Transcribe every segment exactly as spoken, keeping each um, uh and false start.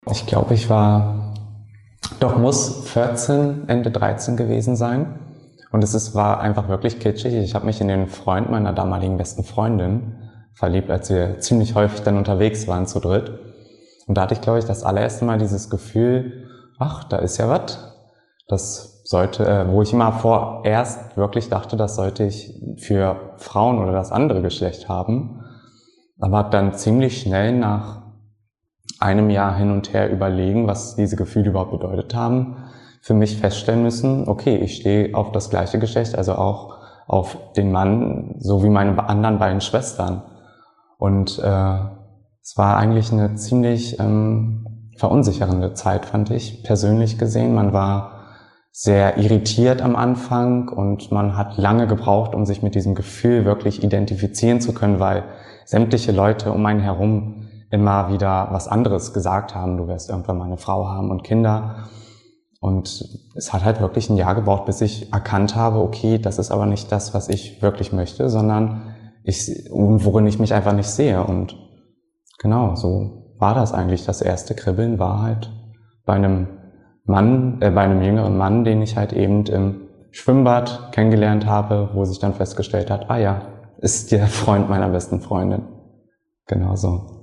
Ich glaube, ich war, doch muss vierzehn, Ende dreizehn gewesen sein. Und es ist, war einfach wirklich kitschig. Ich habe mich in den Freund meiner damaligen besten Freundin verliebt, als wir ziemlich häufig dann unterwegs waren zu dritt. Und da hatte ich, glaube ich, das allererste Mal dieses Gefühl, ach, da ist ja was. Das sollte, äh, wo ich immer vorerst wirklich dachte, das sollte ich für Frauen oder das andere Geschlecht haben. Aber habe dann ziemlich schnell nach einem Jahr hin und her überlegen, was diese Gefühle überhaupt bedeutet haben, für mich feststellen müssen, okay, ich stehe auf das gleiche Geschlecht, also auch auf den Mann, so wie meine anderen beiden Schwestern. Und äh, es war eigentlich eine ziemlich ähm, verunsichernde Zeit, fand ich, persönlich gesehen. Man war sehr irritiert am Anfang und man hat lange gebraucht, um sich mit diesem Gefühl wirklich identifizieren zu können, weil sämtliche Leute um einen herum immer wieder was anderes gesagt haben. Du wirst irgendwann mal eine Frau haben und Kinder. Und es hat halt wirklich ein Jahr gebraucht, bis ich erkannt habe, okay, das ist aber nicht das, was ich wirklich möchte, sondern ich, worin ich mich einfach nicht sehe. Und genau, so war das eigentlich. Das erste Kribbeln war halt bei einem Mann, äh, bei einem jüngeren Mann, den ich halt eben im Schwimmbad kennengelernt habe, wo sich dann festgestellt hat, ah ja, ist der Freund meiner besten Freundin. Genau so.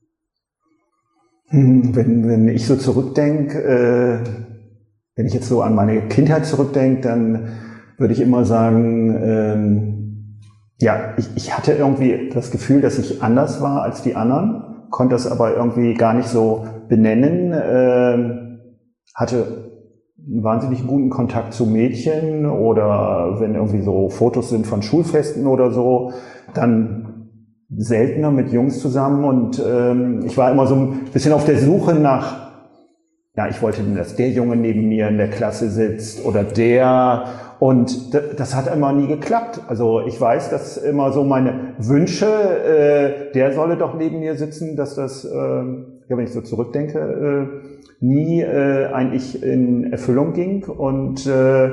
Wenn, wenn ich so zurückdenke, äh, wenn ich jetzt so an meine Kindheit zurückdenke, dann würde ich immer sagen, ähm, ja, ich, ich hatte irgendwie das Gefühl, dass ich anders war als die anderen, konnte das aber irgendwie gar nicht so benennen, äh, hatte einen wahnsinnig guten Kontakt zu Mädchen oder wenn irgendwie so Fotos sind von Schulfesten oder so, dann seltener mit Jungs zusammen und ähm, ich war immer so ein bisschen auf der Suche nach, ja, ich wollte, dass der Junge neben mir in der Klasse sitzt oder der und das hat immer nie geklappt. Also ich weiß, dass immer so meine Wünsche, äh, der solle doch neben mir sitzen, dass das, äh, ja, wenn ich so zurückdenke, äh, nie äh, eigentlich in Erfüllung ging und äh,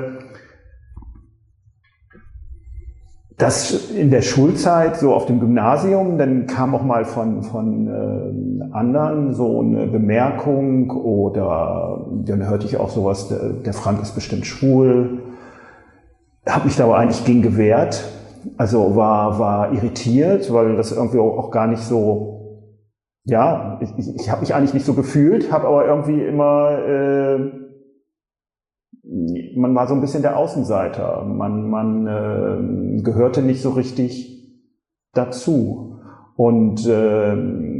das in der Schulzeit, so auf dem Gymnasium, dann kam auch mal von, von äh, anderen so eine Bemerkung oder dann hörte ich auch sowas, der, der Frank ist bestimmt schwul. Habe mich da aber eigentlich gegen gewehrt, also war, war irritiert, weil das irgendwie auch gar nicht so, ja, ich, ich, ich habe mich eigentlich nicht so gefühlt, habe aber irgendwie immer... Äh, man war so ein bisschen der Außenseiter, man, man äh, gehörte nicht so richtig dazu und äh,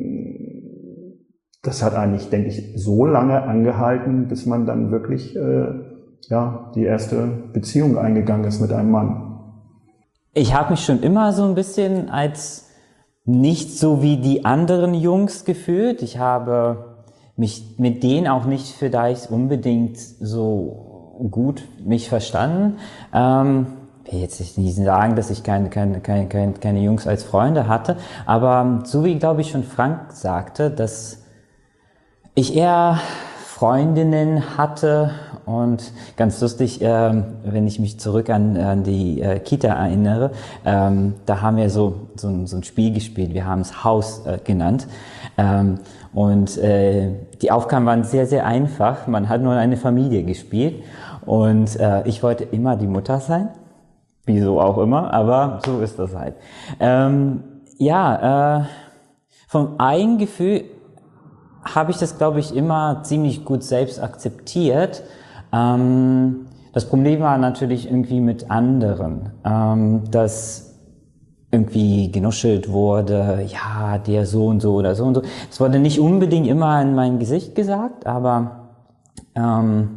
das hat eigentlich, denke ich, so lange angehalten, bis man dann wirklich äh, ja, die erste Beziehung eingegangen ist mit einem Mann. Ich habe mich schon immer so ein bisschen als nicht so wie die anderen Jungs gefühlt. Ich habe mich mit denen auch nicht vielleicht unbedingt so gut mich verstanden. Ähm, ich will jetzt nicht sagen, dass ich keine, keine, keine, keine, keine Jungs als Freunde hatte, aber so wie, glaube ich, schon Frank sagte, dass ich eher Freundinnen hatte und ganz lustig, ähm, wenn ich mich zurück an, an die äh, Kita erinnere, ähm, da haben wir so, so, ein, so ein Spiel gespielt, wir haben es Haus äh, genannt. Ähm, und äh, die Aufgaben waren sehr, sehr einfach, man hat nur eine Familie gespielt und äh, ich wollte immer die Mutter sein, wieso auch immer, aber so ist das halt. Ähm, ja, äh, vom Eigengefühl habe ich das, glaube ich, immer ziemlich gut selbst akzeptiert. Ähm, das Problem war natürlich irgendwie mit anderen, ähm, dass irgendwie genuschelt wurde, ja, der so und so oder so und so. Es wurde nicht unbedingt immer in mein Gesicht gesagt, aber ähm,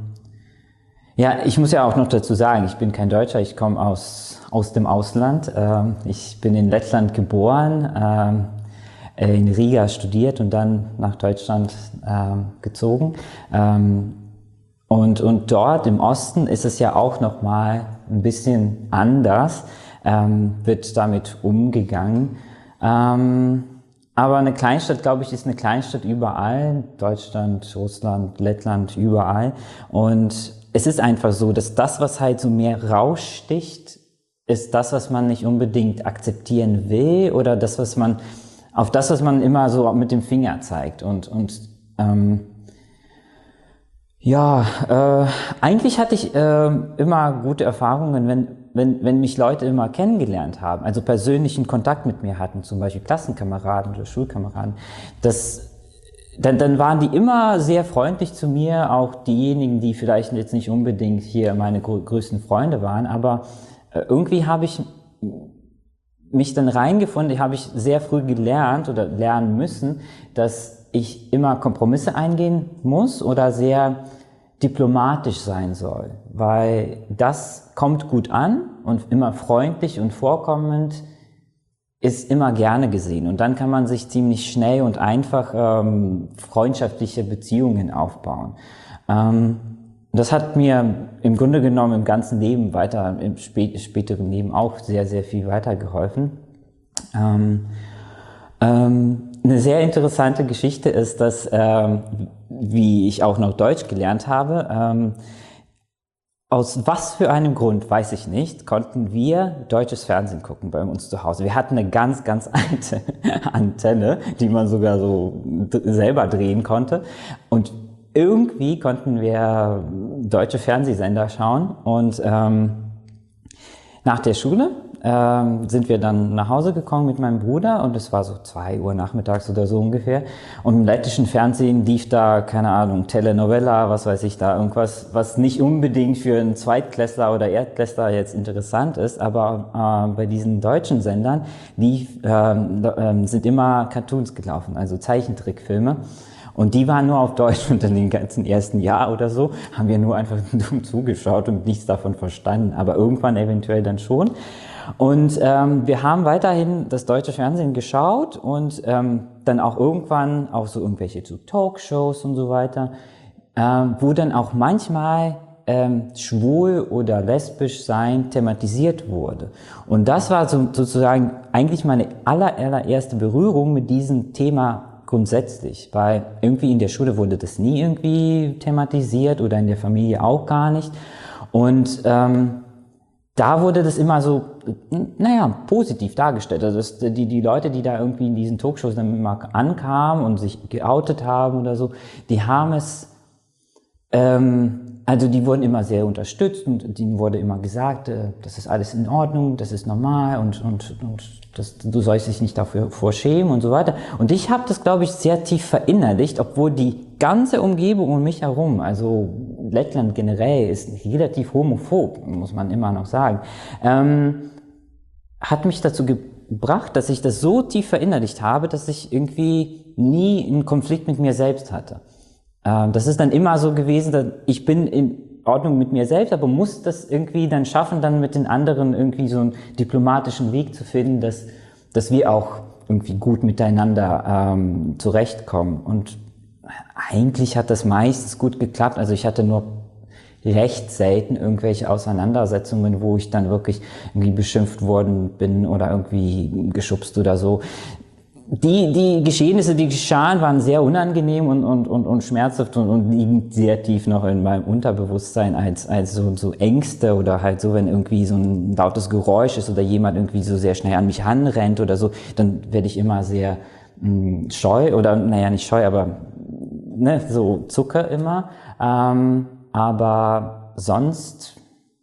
ja, ich muss ja auch noch dazu sagen, ich bin kein Deutscher, ich komme aus, aus dem Ausland. Ähm, ich bin in Lettland geboren, ähm, in Riga studiert und dann nach Deutschland ähm, gezogen. Ähm, und, und dort im Osten ist es ja auch nochmal ein bisschen anders, ähm, wird damit umgegangen. Ähm, aber eine Kleinstadt, glaube ich, ist eine Kleinstadt überall. Deutschland, Russland, Lettland, überall. Und es ist einfach so, dass das, was halt so mehr raussticht, ist das, was man nicht unbedingt akzeptieren will oder das, was man auf das, was man immer so mit dem Finger zeigt. Und, und ähm, Ja, äh, eigentlich hatte ich äh, immer gute Erfahrungen, wenn, wenn, wenn mich Leute immer kennengelernt haben, also persönlichen Kontakt mit mir hatten, zum Beispiel Klassenkameraden oder Schulkameraden. Das, dann, dann waren die immer sehr freundlich zu mir, auch diejenigen, die vielleicht jetzt nicht unbedingt hier meine größten Freunde waren, aber äh, irgendwie habe ich mich dann reingefunden, habe ich sehr früh gelernt oder lernen müssen, dass ich immer Kompromisse eingehen muss oder sehr diplomatisch sein soll, weil das kommt gut an und immer freundlich und vorkommend ist immer gerne gesehen und dann kann man sich ziemlich schnell und einfach ähm, freundschaftliche Beziehungen aufbauen. Ähm, das hat mir im Grunde genommen im ganzen Leben weiter, im spät, späteren Leben auch sehr, sehr viel weitergeholfen. Ähm, ähm, eine sehr interessante Geschichte ist, dass, ähm, wie ich auch noch Deutsch gelernt habe, ähm, aus was für einem Grund, weiß ich nicht, konnten wir deutsches Fernsehen gucken bei uns zu Hause. Wir hatten eine ganz, ganz alte Antenne, die man sogar so selber drehen konnte. Und irgendwie konnten wir deutsche Fernsehsender schauen. Und ähm, nach der Schule ähm, sind wir dann nach Hause gekommen mit meinem Bruder und es war so zwei Uhr nachmittags oder so ungefähr. Und im lettischen Fernsehen lief da, keine Ahnung, Telenovela, was weiß ich da, irgendwas, was nicht unbedingt für einen Zweitklässler oder Erdklässler jetzt interessant ist, aber äh, bei diesen deutschen Sendern lief, ähm, äh, sind immer Cartoons gelaufen, also Zeichentrickfilme. Und die waren nur auf Deutsch und in den ganzen ersten Jahr oder so haben wir nur einfach dumm zugeschaut und nichts davon verstanden, aber irgendwann eventuell dann schon. Und ähm, wir haben weiterhin das deutsche Fernsehen geschaut und ähm, dann auch irgendwann auch so irgendwelche so Talkshows und so weiter, ähm, wo dann auch manchmal ähm, schwul oder lesbisch sein thematisiert wurde. Und das war so, sozusagen eigentlich meine aller, allererste Berührung mit diesem Thema grundsätzlich, weil irgendwie in der Schule wurde das nie irgendwie thematisiert oder in der Familie auch gar nicht. Und ähm, da wurde das immer so, naja, positiv dargestellt. Also das, die, die Leute, die da irgendwie in diesen Talkshows dann immer ankamen und sich geoutet haben oder so, die haben es, ähm, also die wurden immer sehr unterstützt und denen wurde immer gesagt, äh, das ist alles in Ordnung, das ist normal und, und, und das, du sollst dich nicht dafür vorschämen und so weiter. Und ich habe das, glaube ich, sehr tief verinnerlicht, obwohl die ganze Umgebung um mich herum, also Lettland generell ist relativ homophob, muss man immer noch sagen, ähm, hat mich dazu gebracht, dass ich das so tief verinnerlicht habe, dass ich irgendwie nie einen Konflikt mit mir selbst hatte. Ähm, das ist dann immer so gewesen, dass ich bin in Ordnung mit mir selbst, aber muss das irgendwie dann schaffen, dann mit den anderen irgendwie so einen diplomatischen Weg zu finden, dass, dass wir auch irgendwie gut miteinander ähm, zurechtkommen. Und eigentlich hat das meistens gut geklappt. Also ich hatte nur recht selten irgendwelche Auseinandersetzungen, wo ich dann wirklich irgendwie beschimpft worden bin oder irgendwie geschubst oder so. Die, die Geschehnisse, die geschahen, waren sehr unangenehm und, und, und, und schmerzhaft und, und liegen sehr tief noch in meinem Unterbewusstsein als, als so, so Ängste oder halt so, wenn irgendwie so ein lautes Geräusch ist oder jemand irgendwie so sehr schnell an mich ranrennt oder so, dann werde ich immer sehr mh, scheu oder, naja, nicht scheu, aber ne, so zucker immer. Ähm, aber sonst,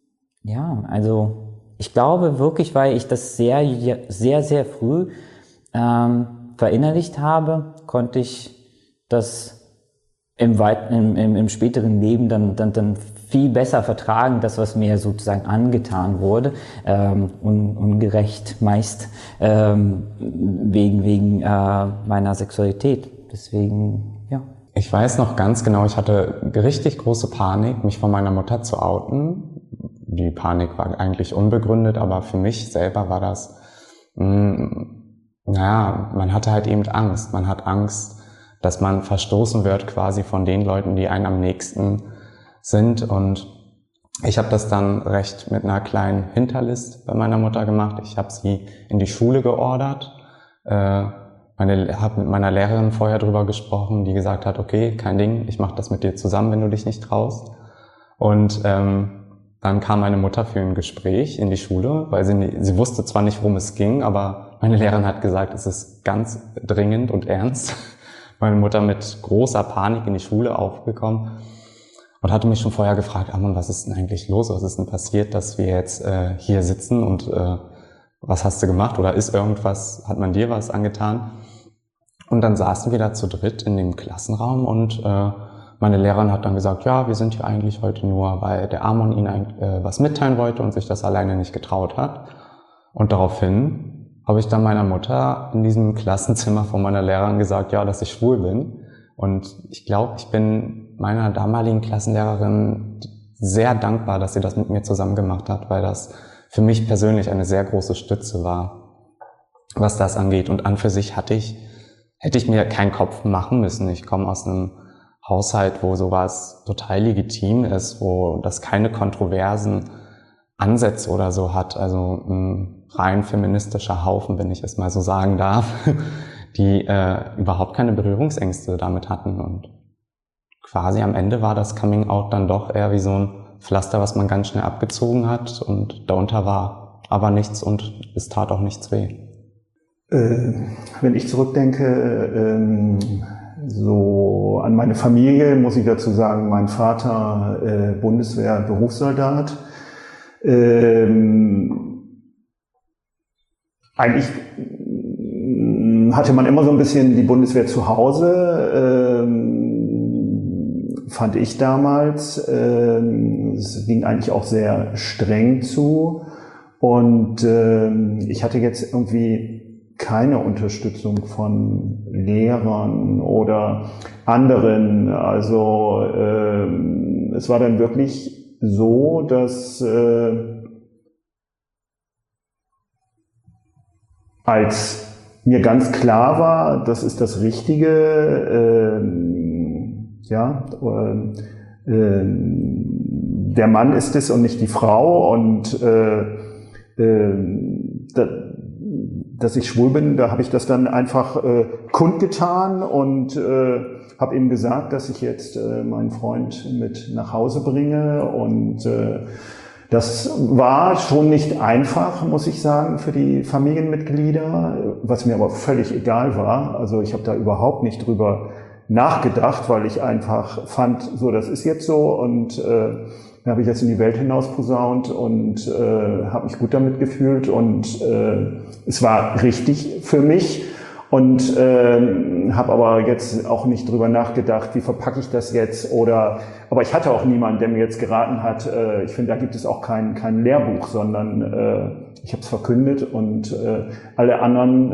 ja, also ich glaube wirklich, weil ich das sehr, sehr, sehr früh ähm, verinnerlicht habe, konnte ich das im, weit, im, im, im späteren Leben dann, dann, dann viel besser vertragen, das, was mir sozusagen angetan wurde, ähm, un, ungerecht meist, ähm, wegen, wegen äh, meiner Sexualität. Deswegen, ja. Ich weiß noch ganz genau, ich hatte richtig große Panik, mich von meiner Mutter zu outen. Die Panik war eigentlich unbegründet, aber für mich selber war das, mh, naja, man hatte halt eben Angst. Man hat Angst, dass man verstoßen wird quasi von den Leuten, die einem am nächsten sind. Und ich habe das dann recht mit einer kleinen Hinterlist bei meiner Mutter gemacht. Ich habe sie in die Schule geordert. Äh, meine, habe mit meiner Lehrerin vorher drüber gesprochen, die gesagt hat, okay, kein Ding, ich mache das mit dir zusammen, wenn du dich nicht traust. Und ähm, dann kam meine Mutter für ein Gespräch in die Schule, weil sie, sie wusste zwar nicht, worum es ging, aber meine Lehrerin hat gesagt, es ist ganz dringend und ernst. Meine Mutter mit großer Panik in die Schule aufgekommen. und hatte mich schon vorher gefragt, Amon, was ist denn eigentlich los? Was ist denn passiert, dass wir jetzt äh, hier sitzen und äh, was hast du gemacht? Oder ist irgendwas, hat man dir was angetan? Und dann saßen wir da zu dritt in dem Klassenraum und äh, meine Lehrerin hat dann gesagt, ja, wir sind hier eigentlich heute nur, weil der Amon ihnen ein, äh, was mitteilen wollte und sich das alleine nicht getraut hat. Und daraufhin habe ich dann meiner Mutter in diesem Klassenzimmer von meiner Lehrerin gesagt, ja, dass ich schwul bin. Und ich glaube, ich bin meiner damaligen Klassenlehrerin sehr dankbar, dass sie das mit mir zusammen gemacht hat, weil das für mich persönlich eine sehr große Stütze war, was das angeht. Und an für sich hatte ich, hätte ich mir keinen Kopf machen müssen. Ich komme aus einem Haushalt, wo sowas total legitim ist, wo das keine kontroversen Ansätze oder so hat. Also ein rein feministischer Haufen, wenn ich es mal so sagen darf, die äh, überhaupt keine Berührungsängste damit hatten. Und quasi am Ende war das Coming Out dann doch eher wie so ein Pflaster, was man ganz schnell abgezogen hat und darunter war aber nichts und es tat auch nichts weh. Äh, wenn ich zurückdenke, ähm, so an meine Familie, muss ich dazu sagen, mein Vater äh, Bundeswehr, Berufssoldat. Ähm, eigentlich hatte man immer so ein bisschen die Bundeswehr zu Hause, ähm, fand ich damals. Ähm, es ging eigentlich auch sehr streng zu und ähm, ich hatte jetzt irgendwie keine Unterstützung von Lehrern oder anderen. Also ähm, es war dann wirklich so, dass äh, als mir ganz klar war, das ist das Richtige, äh, ja, äh, äh, der Mann ist es und nicht die Frau und äh, äh, da, dass ich schwul bin, da habe ich das dann einfach äh, kundgetan und äh, habe ihm gesagt, dass ich jetzt äh, meinen Freund mit nach Hause bringe und äh, das war schon nicht einfach, muss ich sagen, für die Familienmitglieder, was mir aber völlig egal war. Also ich habe da überhaupt nicht drüber nachgedacht, weil ich einfach fand, so das ist jetzt so und äh, dann habe ich jetzt in die Welt hinaus posaunt und äh, habe mich gut damit gefühlt und äh, es war richtig für mich und äh, habe aber jetzt auch nicht drüber nachgedacht, wie verpacke ich das jetzt oder, aber ich hatte auch niemanden, der mir jetzt geraten hat, äh, ich finde, da gibt es auch kein, kein Lehrbuch, sondern äh, ich habe es verkündet und äh, alle anderen,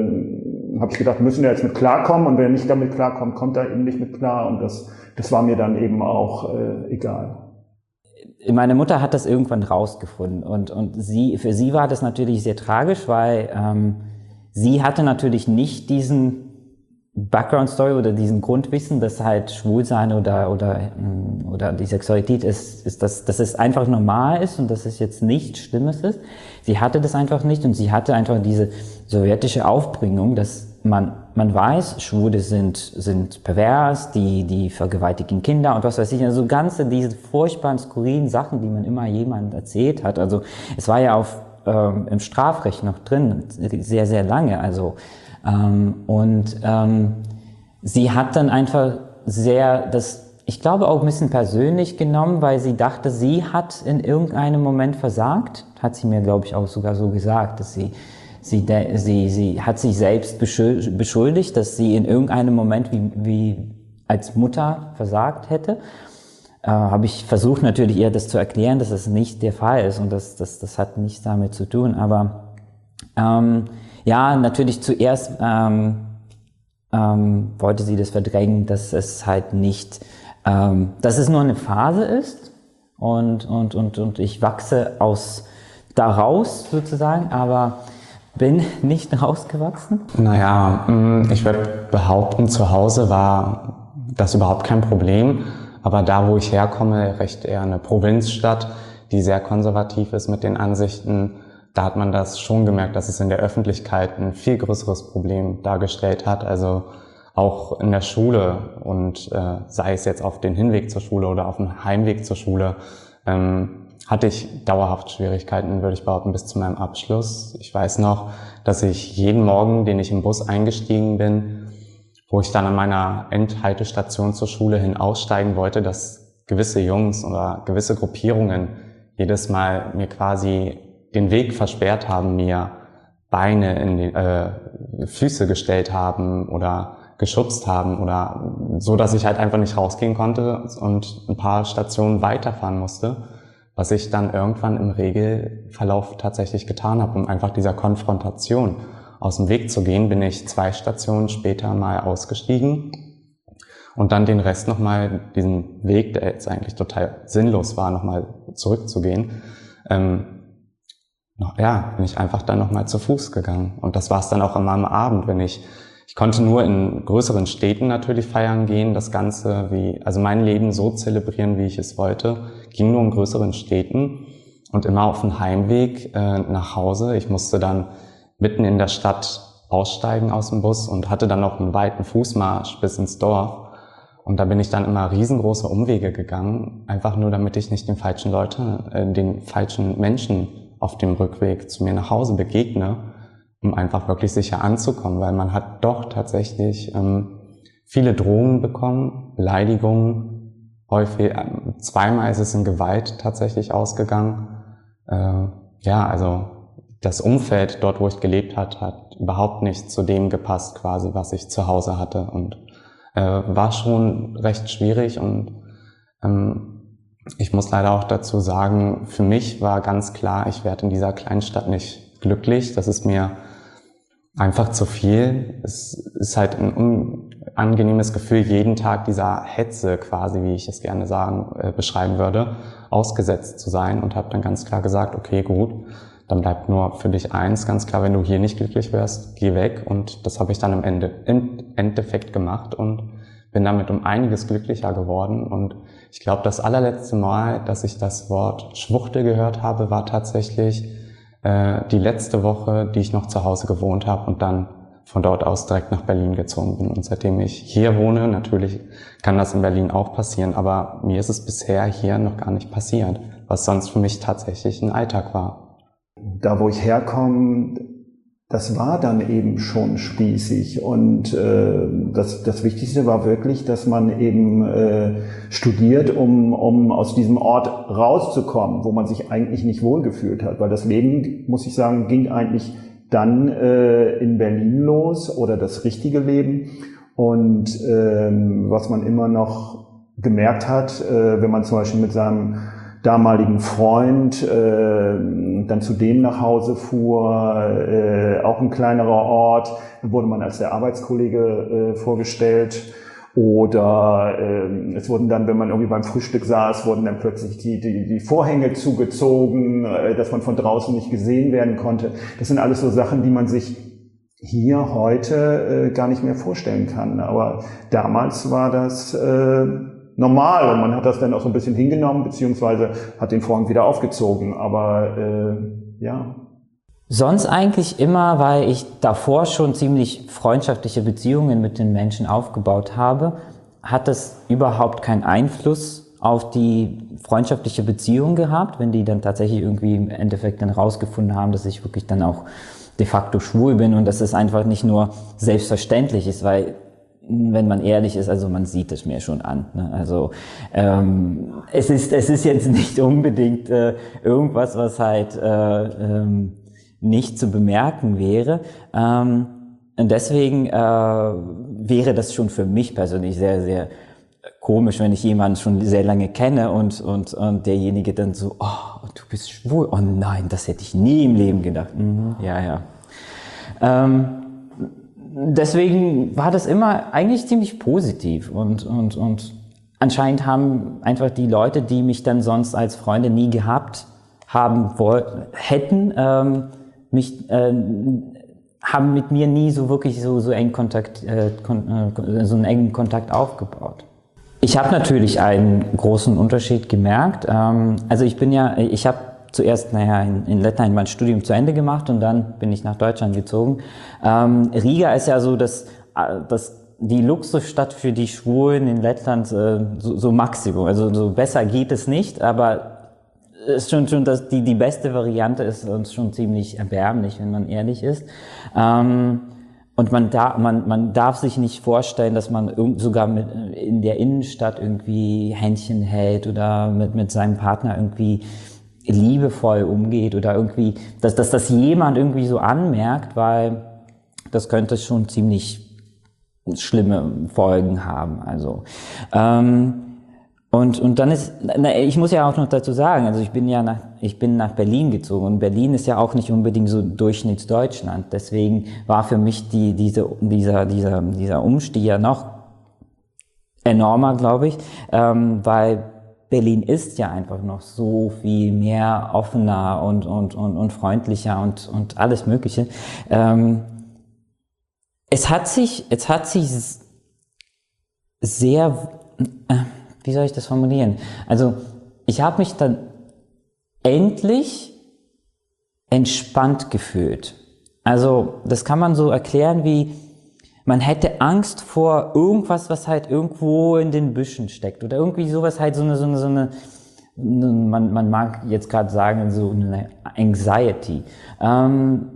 äh, habe ich gedacht, müssen da jetzt mit klarkommen und wer nicht damit klarkommt, kommt da eben nicht mit klar und das, das war mir dann eben auch äh, egal. Meine Mutter hat das irgendwann rausgefunden und, und sie, für sie war das natürlich sehr tragisch, weil ähm, sie hatte natürlich nicht diesen Background-Story oder diesen Grundwissen, dass halt Schwulsein oder, oder, oder die Sexualität ist, ist dass, dass es einfach normal ist und dass es jetzt nichts Schlimmes ist. Sie hatte das einfach nicht und sie hatte einfach diese sowjetische Aufbringung, dass man, man weiß, Schwule sind, sind pervers, die, die vergewaltigen Kinder und was weiß ich, also ganze diese furchtbaren, skurrilen Sachen, die man immer jemandem erzählt hat. Also es war ja auf, ähm, im Strafrecht noch drin, sehr, sehr lange, also, ähm, und, ähm, sie hat dann einfach sehr, das, ich glaube auch ein bisschen persönlich genommen, weil sie dachte, sie hat in irgendeinem Moment versagt, hat sie mir, glaube ich, auch sogar so gesagt, dass sie Sie, sie, sie hat sich selbst beschuldigt, dass sie in irgendeinem Moment wie, wie als Mutter versagt hätte. Äh, habe ich versucht natürlich ihr das zu erklären, dass das nicht der Fall ist und das, das, das hat nichts damit zu tun. Aber ähm, ja, natürlich zuerst ähm, ähm, wollte sie das verdrängen, dass es halt nicht, ähm, dass es nur eine Phase ist und, und, und, und ich wachse aus daraus sozusagen, aber bin nicht rausgewachsen? Naja, ich würde behaupten, zu Hause war das überhaupt kein Problem. Aber da, wo ich herkomme, recht eher eine Provinzstadt, die sehr konservativ ist mit den Ansichten, da hat man das schon gemerkt, dass es in der Öffentlichkeit ein viel größeres Problem dargestellt hat. Also auch in der Schule und äh, sei es jetzt auf den Hinweg zur Schule oder auf dem Heimweg zur Schule, ähm, hatte ich dauerhaft Schwierigkeiten, würde ich behaupten, bis zu meinem Abschluss. Ich weiß noch, dass ich jeden Morgen, den ich im Bus eingestiegen bin, wo ich dann an meiner Endhaltestation zur Schule hin aussteigen wollte, dass gewisse Jungs oder gewisse Gruppierungen jedes Mal mir quasi den Weg versperrt haben, mir Beine in die äh, Füße gestellt haben oder geschubst haben oder so, dass ich halt einfach nicht rausgehen konnte und ein paar Stationen weiterfahren musste, was ich dann irgendwann im Regelverlauf tatsächlich getan habe, um einfach dieser Konfrontation aus dem Weg zu gehen, bin ich zwei Stationen später mal ausgestiegen und dann den Rest nochmal, diesen Weg, der jetzt eigentlich total sinnlos war, nochmal zurückzugehen, ähm, noch, ja, bin ich einfach dann nochmal zu Fuß gegangen. Und das war es dann auch immer am Abend, wenn ich, ich konnte nur in größeren Städten natürlich feiern gehen, das Ganze wie, also mein Leben so zelebrieren, wie ich es wollte, ging nur in größeren Städten und immer auf dem Heimweg äh, nach Hause. Ich musste dann mitten in der Stadt aussteigen aus dem Bus und hatte dann noch einen weiten Fußmarsch bis ins Dorf. Und da bin ich dann immer riesengroße Umwege gegangen, einfach nur damit ich nicht den falschen Leuten, äh, den falschen Menschen auf dem Rückweg zu mir nach Hause begegne, um einfach wirklich sicher anzukommen, weil man hat doch tatsächlich ähm, viele Drohungen bekommen, Beleidigungen, häufig, äh, zweimal ist es in Gewalt tatsächlich ausgegangen. Äh, ja, also das Umfeld dort, wo ich gelebt hat, hat überhaupt nicht zu dem gepasst quasi, was ich zu Hause hatte und äh, war schon recht schwierig und ähm, ich muss leider auch dazu sagen, für mich war ganz klar, ich werde in dieser Kleinstadt nicht glücklich. Das ist mir einfach zu viel. Es ist halt ein unangenehmes Gefühl, jeden Tag dieser Hetze quasi, wie ich es gerne sagen, äh, beschreiben würde, ausgesetzt zu sein und habe dann ganz klar gesagt, okay, gut, dann bleibt nur für dich eins, ganz klar, wenn du hier nicht glücklich wärst, geh weg. Und das habe ich dann im Ende, im Endeffekt gemacht und bin damit um einiges glücklicher geworden. Und ich glaube, das allerletzte Mal, dass ich das Wort Schwuchtel gehört habe, war tatsächlich äh, die letzte Woche, die ich noch zu Hause gewohnt habe und dann von dort aus direkt nach Berlin gezogen bin. Und seitdem ich hier wohne, natürlich kann das in Berlin auch passieren, aber mir ist es bisher hier noch gar nicht passiert, was sonst für mich tatsächlich ein Alltag war. Da, wo ich herkomme, das war dann eben schon spießig und äh, das, das Wichtigste war wirklich, dass man eben äh, studiert, um, um aus diesem Ort rauszukommen, wo man sich eigentlich nicht wohlgefühlt hat, weil das Leben, muss ich sagen, ging eigentlich dann äh, in Berlin los oder das richtige Leben und ähm, was man immer noch gemerkt hat, äh, wenn man zum Beispiel mit seinem damaligen Freund äh, dann zu dem nach Hause fuhr, äh, auch ein kleinerer Ort, dann wurde man als der Arbeitskollege äh, vorgestellt oder äh, es wurden dann, wenn man irgendwie beim Frühstück saß, wurden dann plötzlich die, die, die Vorhänge zugezogen, äh, dass man von draußen nicht gesehen werden konnte. Das sind alles so Sachen, die man sich hier heute äh, gar nicht mehr vorstellen kann, aber damals war das äh, normal und man hat das dann auch so ein bisschen hingenommen, beziehungsweise hat den Vorhang wieder aufgezogen, aber äh, ja. Sonst eigentlich immer, weil ich davor schon ziemlich freundschaftliche Beziehungen mit den Menschen aufgebaut habe, hat es überhaupt keinen Einfluss auf die freundschaftliche Beziehung gehabt, wenn die dann tatsächlich irgendwie im Endeffekt dann rausgefunden haben, dass ich wirklich dann auch de facto schwul bin und dass es einfach nicht nur selbstverständlich ist, weil wenn man ehrlich ist, also man sieht es mir schon an. Ne? Also ähm, es ist es ist jetzt nicht unbedingt äh, irgendwas, was halt äh, ähm, nicht zu bemerken wäre. Ähm, und deswegen äh, wäre das schon für mich persönlich sehr sehr komisch, wenn ich jemanden schon sehr lange kenne und und und derjenige dann so, oh, du bist schwul, oh nein, das hätte ich nie im Leben gedacht. Mhm, ja ja. Ähm, Deswegen war das immer eigentlich ziemlich positiv und, und, und anscheinend haben einfach die Leute, die mich dann sonst als Freunde nie gehabt haben wollten, hätten, ähm, mich, äh, haben mit mir nie so wirklich so, so eng Kontakt, äh, kon, äh, so einen engen Kontakt aufgebaut. Ich habe natürlich einen großen Unterschied gemerkt. Ähm, also ich bin ja, ich habe zuerst, naja, in, in Lettland mein Studium zu Ende gemacht und dann bin ich nach Deutschland gezogen. Ähm, Riga ist ja so, dass, dass die Luxusstadt für die Schwulen in Lettland äh, so, so Maximum. Also so besser geht es nicht, aber es ist schon, schon dass die, die beste Variante ist und schon ziemlich erbärmlich, wenn man ehrlich ist. Ähm, und man, da, man, man darf sich nicht vorstellen, dass man irgend, sogar mit, in der Innenstadt irgendwie Händchen hält oder mit, mit seinem Partner irgendwie liebevoll umgeht oder irgendwie, dass, dass das jemand irgendwie so anmerkt, weil das könnte schon ziemlich schlimme Folgen haben. Also ähm, und und dann ist, na, ich muss ja auch noch dazu sagen, also ich bin ja nach ich bin nach Berlin gezogen und Berlin ist ja auch nicht unbedingt so Durchschnittsdeutschland. Deswegen war für mich die diese dieser dieser dieser Umstieg ja noch enormer, glaube ich, ähm, weil Berlin ist ja einfach noch so viel mehr offener und und und, und freundlicher und und alles Mögliche. Ähm, es hat sich es hat sich sehr äh, wie soll ich das formulieren? Also ich habe mich dann endlich entspannt gefühlt. Also das kann man so erklären wie, man hätte Angst vor irgendwas, was halt irgendwo in den Büschen steckt oder irgendwie sowas halt so eine, so eine, so eine man, man mag jetzt gerade sagen, so eine Anxiety. Ähm,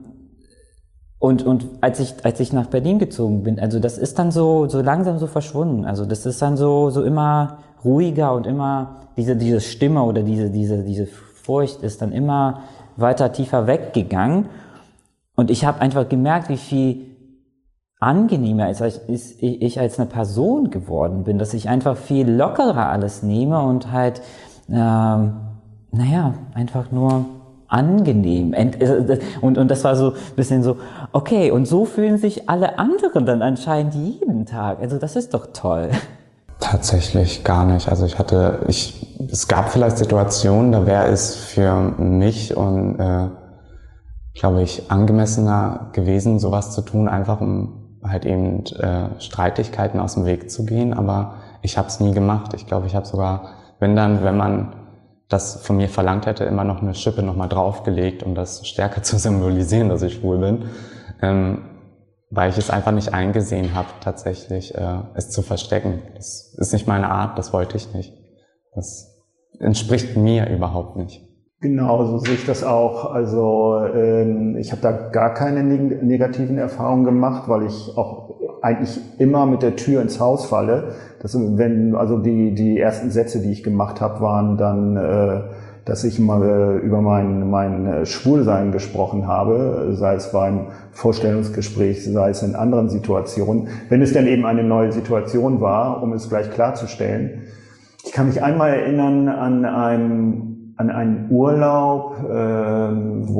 Und, und als ich, als ich nach Berlin gezogen bin, also das ist dann so, so langsam so verschwunden. Also das ist dann so, so immer ruhiger und immer diese, diese Stimme oder diese, diese, diese Furcht ist dann immer weiter tiefer weggegangen. Und ich habe einfach gemerkt, wie viel angenehmer ist, ist ich als eine Person geworden bin, dass ich einfach viel lockerer alles nehme und halt, ähm, naja, einfach nur angenehm. Und, und das war so ein bisschen so, okay, und so fühlen sich alle anderen dann anscheinend jeden Tag. Also das ist doch toll. Tatsächlich gar nicht. Also ich hatte, ich, es gab vielleicht Situationen, da wäre es für mich und, äh, glaube ich, angemessener gewesen, sowas zu tun, einfach um halt eben äh, Streitigkeiten aus dem Weg zu gehen. Aber ich habe es nie gemacht. Ich glaube, ich habe sogar, wenn dann, wenn man das von mir verlangt hätte, immer noch eine Schippe nochmal draufgelegt, um das stärker zu symbolisieren, dass ich schwul bin, ähm, weil ich es einfach nicht eingesehen habe, tatsächlich äh, es zu verstecken. Das ist nicht meine Art, das wollte ich nicht. Das entspricht mir überhaupt nicht. Genau, so sehe ich das auch. Also ähm, ich habe da gar keine neg- negativen Erfahrungen gemacht, weil ich auch eigentlich immer mit der Tür ins Haus falle. Das, wenn also die die ersten Sätze, die ich gemacht habe, waren dann, äh, dass ich mal äh, über mein mein Schwulsein gesprochen habe, sei es beim Vorstellungsgespräch, sei es in anderen Situationen, wenn es dann eben eine neue Situation war, um es gleich klarzustellen. Ich kann mich einmal erinnern an einem an einen Urlaub, äh,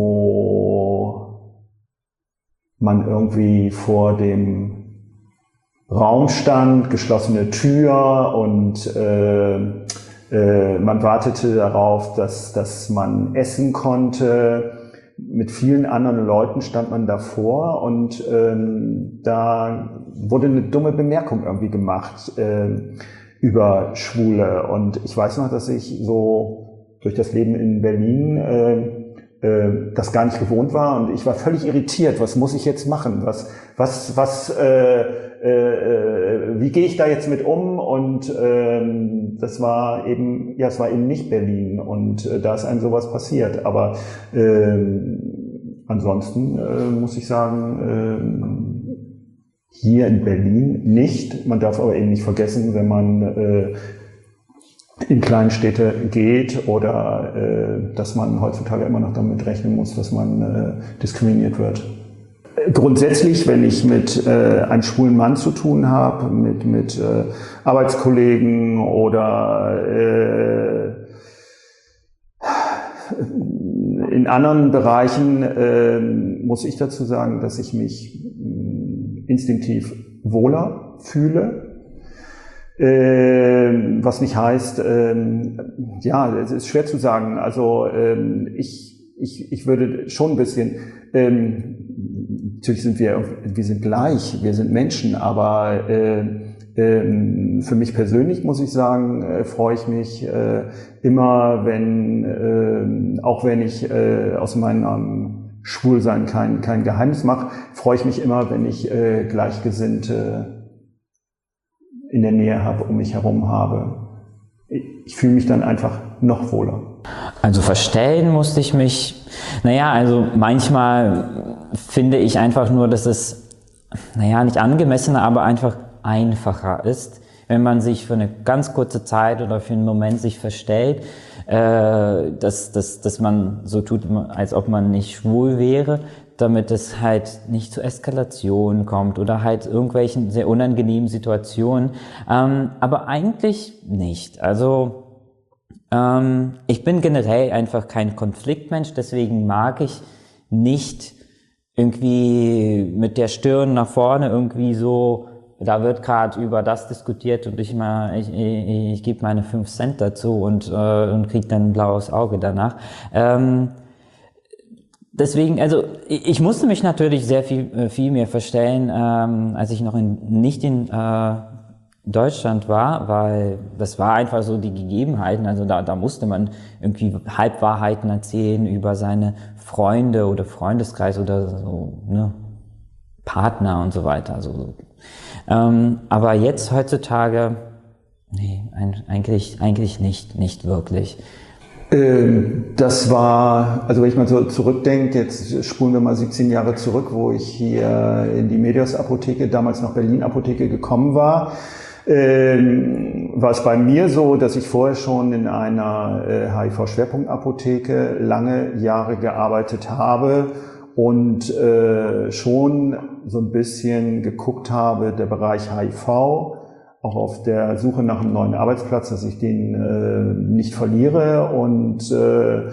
wo man irgendwie vor dem Raum stand, geschlossene Tür und äh, äh, man wartete darauf, dass, dass man essen konnte. Mit vielen anderen Leuten stand man davor und ähm, da wurde eine dumme Bemerkung irgendwie gemacht äh, über Schwule. Und ich weiß noch, dass ich so durch das Leben in Berlin äh, äh, das gar nicht gewohnt war und ich war völlig irritiert. Was muss ich jetzt machen? Was, was, was, äh, äh, wie gehe ich da jetzt mit um? Und ähm, das war eben, ja, es war eben nicht Berlin und äh, da ist einem sowas passiert. Aber äh, ansonsten äh, muss ich sagen, äh, hier in Berlin nicht. Man darf aber eben nicht vergessen, wenn man äh, in Kleinstädte geht oder äh, dass man heutzutage immer noch damit rechnen muss, dass man äh, diskriminiert wird. Grundsätzlich, wenn ich mit äh, einem schwulen Mann zu tun habe, mit, mit äh, Arbeitskollegen oder äh, in anderen Bereichen, äh, muss ich dazu sagen, dass ich mich äh, instinktiv wohler fühle. Äh, was nicht heißt, äh, ja, es ist schwer zu sagen. Also äh, ich, ich, ich würde schon ein bisschen, äh, natürlich sind wir, wir sind gleich, wir sind Menschen, aber äh, äh, für mich persönlich muss ich sagen, äh, freue ich mich äh, immer, wenn, äh, auch wenn ich äh, aus meinem Schwulsein kein, kein Geheimnis mache, freue ich mich immer, wenn ich äh, Gleichgesinnte in der Nähe habe, um mich herum habe. Ich fühle mich dann einfach noch wohler. Also verstellen musste ich mich, naja, also manchmal finde ich einfach nur, dass es naja, nicht angemessener, aber einfach einfacher ist, wenn man sich für eine ganz kurze Zeit oder für einen Moment sich verstellt, äh, dass, dass, dass man so tut, als ob man nicht schwul wäre, damit es halt nicht zu Eskalationen kommt oder halt irgendwelchen sehr unangenehmen Situationen. Ähm, aber eigentlich nicht. Also ähm, ich bin generell einfach kein Konfliktmensch, deswegen mag ich nicht irgendwie mit der Stirn nach vorne irgendwie so, da wird gerade über das diskutiert und ich mal, ich, ich, ich gebe meine fünf Cent dazu und, äh, und kriege dann ein blaues Auge danach. Ähm, deswegen, also ich, ich musste mich natürlich sehr viel, viel mehr verstellen, ähm, als ich noch in, nicht in äh, Deutschland war, weil das war einfach so die Gegebenheiten, also da, da musste man irgendwie Halbwahrheiten erzählen über seine Freunde oder Freundeskreis oder so, ne, Partner und so weiter, also Ähm, aber jetzt heutzutage, nee, eigentlich, eigentlich nicht, nicht wirklich. Ähm, das war, also wenn ich mal so zurückdenke, jetzt spulen wir mal siebzehn Jahre zurück, wo ich hier in die Medios Apotheke, damals noch Berlin Apotheke gekommen war, ähm, war es bei mir so, dass ich vorher schon in einer äh, H I V-Schwerpunktapotheke lange Jahre gearbeitet habe und äh, schon so ein bisschen geguckt habe, der Bereich H I V, auch auf der Suche nach einem neuen Arbeitsplatz, dass ich den äh, nicht verliere. Und äh,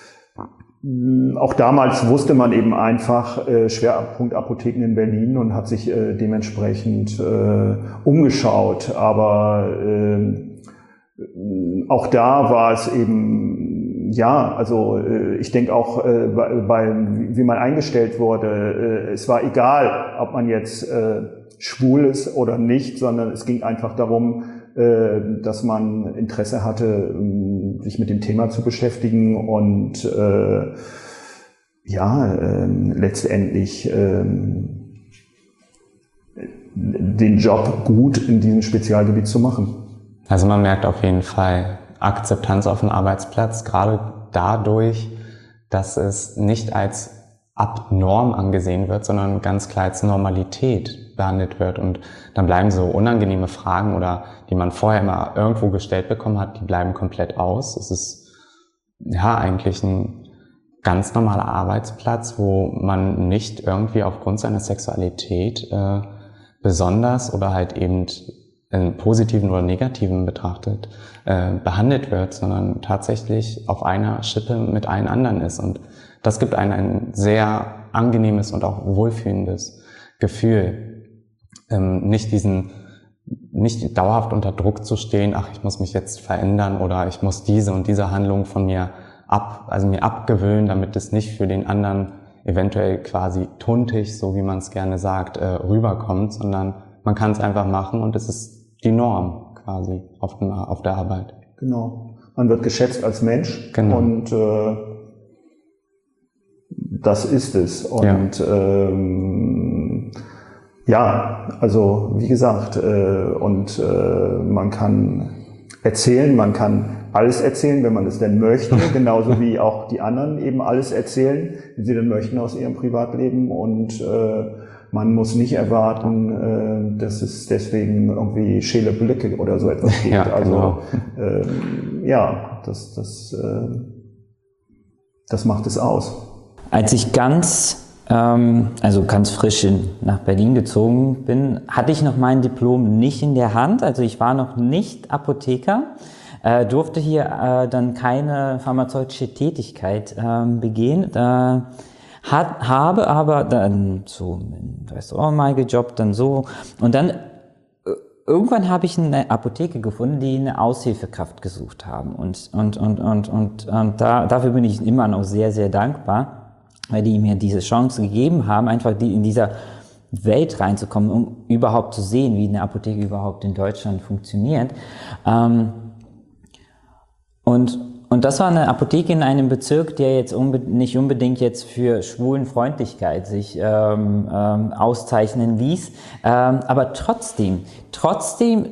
auch damals wusste man eben einfach äh, Schwerpunktapotheken in Berlin und hat sich äh, dementsprechend äh, umgeschaut. Aber äh, auch da war es eben, ja, also äh, ich denke auch, äh, bei, bei, wie man eingestellt wurde, äh, es war egal, ob man jetzt äh, schwul ist oder nicht, sondern es ging einfach darum, äh, dass man Interesse hatte, äh, sich mit dem Thema zu beschäftigen und äh, ja, äh, letztendlich äh, den Job gut in diesem Spezialgebiet zu machen. Also man merkt auf jeden Fall Akzeptanz auf dem Arbeitsplatz, gerade dadurch, dass es nicht als Abnorm angesehen wird, sondern ganz klar als Normalität behandelt wird. Und dann bleiben so unangenehme Fragen oder die man vorher immer irgendwo gestellt bekommen hat, die bleiben komplett aus. Es ist ja eigentlich ein ganz normaler Arbeitsplatz, wo man nicht irgendwie aufgrund seiner Sexualität äh, besonders oder halt eben im Positiven oder Negativen betrachtet, äh, behandelt wird, sondern tatsächlich auf einer Schippe mit allen anderen ist. Und das gibt einem ein sehr angenehmes und auch wohlfühlendes Gefühl. Ähm, nicht diesen, nicht dauerhaft unter Druck zu stehen, ach, ich muss mich jetzt verändern oder ich muss diese und diese Handlung von mir ab, also mir abgewöhnen, damit es nicht für den anderen eventuell quasi tuntig, so wie man es gerne sagt, äh, rüberkommt, sondern man kann es einfach machen und es ist die Norm quasi auf, dem, auf der Arbeit. Genau. Man wird geschätzt als Mensch, genau. Und äh, das ist es. Und ja, ähm, ja also wie gesagt, äh, und äh, man kann erzählen, man kann alles erzählen, wenn man es denn möchte, genauso wie auch die anderen eben alles erzählen, wie sie denn möchten aus ihrem Privatleben. Und äh, man muss nicht erwarten, äh, dass es deswegen irgendwie schäle Blicke oder so etwas gibt. Ja, also genau. äh, ja, das, das, äh, das macht es aus. Als ich ganz, ähm, also ganz frisch in, nach Berlin gezogen bin, hatte ich noch mein Diplom nicht in der Hand. Also ich war noch nicht Apotheker, äh, durfte hier äh, dann keine pharmazeutische Tätigkeit äh, begehen. Äh, Hat, habe aber dann so im Restaurant mal gejobbt, dann so. Und dann irgendwann habe ich eine Apotheke gefunden, die eine Aushilfekraft gesucht haben. Und, und, und, und, und, und da, dafür bin ich immer noch sehr, sehr dankbar, weil die mir diese Chance gegeben haben, einfach die in dieser Welt reinzukommen, um überhaupt zu sehen, wie eine Apotheke überhaupt in Deutschland funktioniert. Ähm, und Und das war eine Apotheke in einem Bezirk, der jetzt unbe- nicht unbedingt jetzt für Schwulenfreundlichkeit sich ähm, ähm, auszeichnen ließ, ähm, aber trotzdem, trotzdem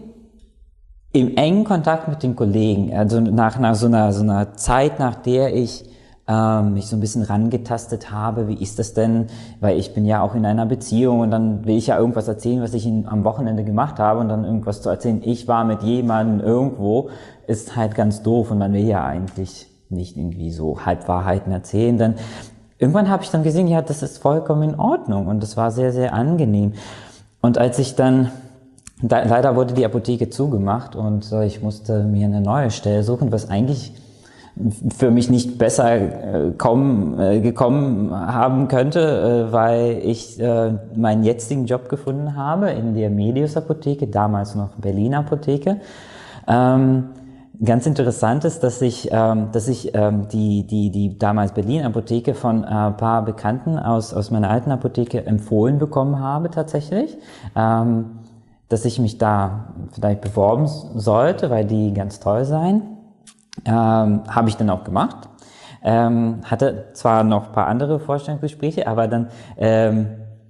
im engen Kontakt mit den Kollegen, also nach, nach so, einer, so einer Zeit, nach der ich ähm, mich so ein bisschen rangetastet habe, wie ist das denn, weil ich bin ja auch in einer Beziehung und dann will ich ja irgendwas erzählen, was ich in, am Wochenende gemacht habe und dann irgendwas zu erzählen, ich war mit jemandem irgendwo, ist halt ganz doof und man will ja eigentlich nicht irgendwie so Halbwahrheiten erzählen. Dann irgendwann habe ich dann gesehen, ja, das ist vollkommen in Ordnung und das war sehr, sehr angenehm. Und als ich dann, da, leider wurde die Apotheke zugemacht und äh, ich musste mir eine neue Stelle suchen, was eigentlich für mich nicht besser äh, kommen, äh, gekommen haben könnte, äh, weil ich äh, meinen jetzigen Job gefunden habe in der Medius Apotheke, damals noch Berlin Apotheke. Ähm, Ganz interessant ist, dass ich, ähm, dass ich ähm, die, die, die damals Berlin Apotheke von äh, ein paar Bekannten aus, aus meiner alten Apotheke empfohlen bekommen habe tatsächlich, ähm, dass ich mich da vielleicht beworben sollte, weil die ganz toll seien. Ähm, habe ich dann auch gemacht. Ähm, hatte zwar noch ein paar andere Vorstellungsgespräche, aber dann ähm,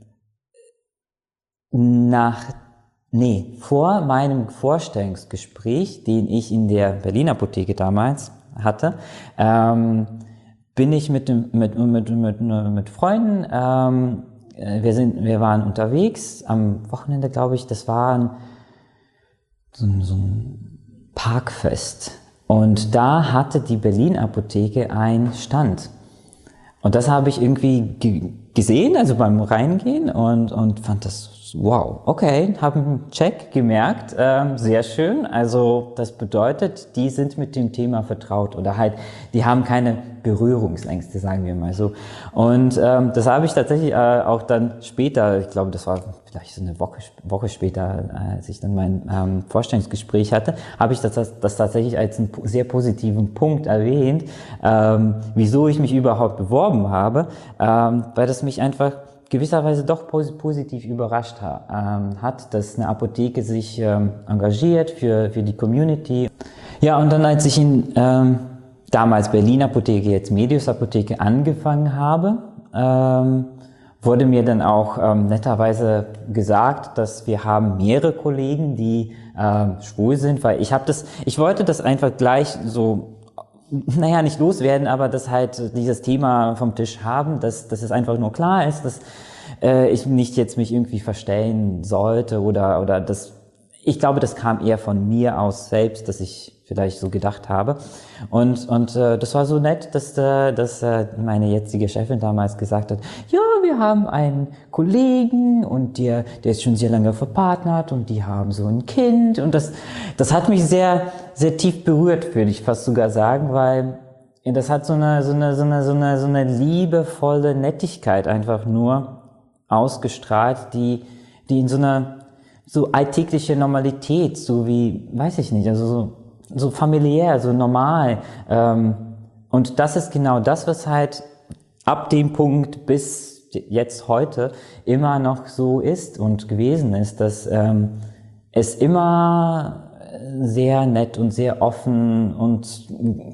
nach Nee, vor meinem Vorstellungsgespräch, den ich in der Berlin Apotheke damals hatte, ähm, bin ich mit, dem, mit, mit, mit, mit Freunden, ähm, wir, sind, wir waren unterwegs, am Wochenende glaube ich, das war ein, so, ein, so ein Parkfest. Und da hatte die Berlin Apotheke einen Stand. Und das habe ich irgendwie ge gesehen, also beim Reingehen und, und fand das wow, okay, habe einen Check gemerkt, ähm, sehr schön. Also das bedeutet, die sind mit dem Thema vertraut oder halt, die haben keine Berührungsängste, sagen wir mal so. Und ähm, das habe ich tatsächlich äh, auch dann später, ich glaube, das war vielleicht so eine Woche, Woche später, als ich dann mein ähm, Vorstellungsgespräch hatte, habe ich das, das, das tatsächlich als einen sehr positiven Punkt erwähnt, ähm, wieso ich mich überhaupt beworben habe, ähm, weil das mich einfach gewisserweise doch positiv überrascht hat, dass eine Apotheke sich ähm, engagiert für, für die Community. Ja, und dann als ich in ähm, damals Berlin Apotheke, jetzt Medius Apotheke angefangen habe, ähm, wurde mir dann auch ähm, netterweise gesagt, dass wir haben mehrere Kollegen, die ähm, schwul sind, weil ich habe das, ich wollte das einfach gleich so, naja, nicht loswerden, aber dass halt dieses Thema vom Tisch haben, dass, dass es einfach nur klar ist, dass äh, ich nicht jetzt mich irgendwie verstellen sollte oder, oder das, ich glaube, das kam eher von mir aus selbst, dass ich vielleicht so gedacht habe. Und, und äh, das war so nett, dass, äh, dass äh, meine jetzige Chefin damals gesagt hat, ja, wir haben einen Kollegen und der, der ist schon sehr lange verpartnert und die haben so ein Kind. Und das, das hat mich sehr, sehr tief berührt, würde ich fast sogar sagen, weil das hat so eine, so eine, so eine, so eine, so eine liebevolle Nettigkeit einfach nur ausgestrahlt, die, die in so einer so alltägliche Normalität, so wie, weiß ich nicht, also so, so familiär, so normal. Ähm, und das ist genau das, was halt ab dem Punkt bis jetzt heute immer noch so ist und gewesen ist, dass ähm, es immer sehr nett und sehr offen und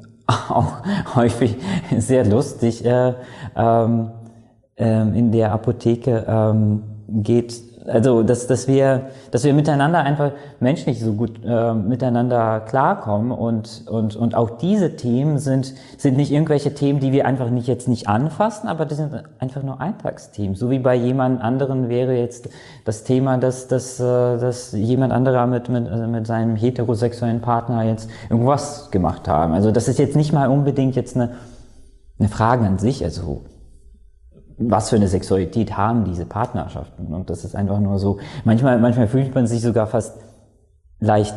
auch häufig sehr lustig äh, ähm, ähm, in der Apotheke ähm, geht. Also, dass, dass wir, dass wir miteinander einfach menschlich so gut äh, miteinander klarkommen und, und, und auch diese Themen sind, sind nicht irgendwelche Themen, die wir einfach nicht jetzt nicht anfassen, aber das sind einfach nur Alltagsthemen. So wie bei jemand anderen wäre jetzt das Thema, dass, dass, äh, dass jemand anderer mit, mit, mit seinem heterosexuellen Partner jetzt irgendwas gemacht haben. Also, das ist jetzt nicht mal unbedingt jetzt eine, eine Frage an sich, also, was für eine Sexualität haben diese Partnerschaften? Und das ist einfach nur so, manchmal, manchmal fühlt man sich sogar fast leicht,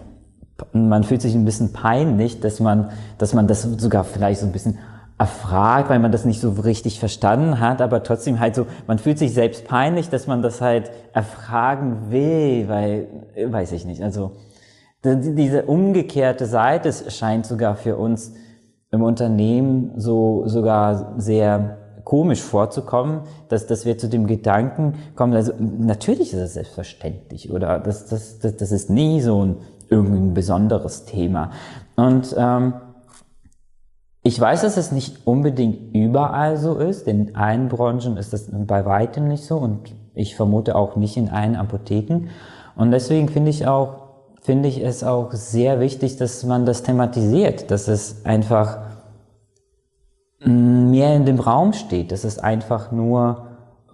man fühlt sich ein bisschen peinlich, dass man, dass man das sogar vielleicht so ein bisschen erfragt, weil man das nicht so richtig verstanden hat, aber trotzdem halt so, man fühlt sich selbst peinlich, dass man das halt erfragen will, weil, weiß ich nicht, also, diese umgekehrte Seite scheint sogar für uns im Unternehmen so, sogar sehr komisch vorzukommen, dass, dass wir zu dem Gedanken kommen, also natürlich ist es selbstverständlich oder das, das, das, das ist nie so ein irgendein besonderes Thema. Und ähm, ich weiß, dass es nicht unbedingt überall so ist, in allen Branchen ist das bei weitem nicht so und ich vermute auch nicht in allen Apotheken. Und deswegen finde ich auch, finde ich es auch sehr wichtig, dass man das thematisiert, dass es einfach mehr in dem Raum steht, dass es einfach nur,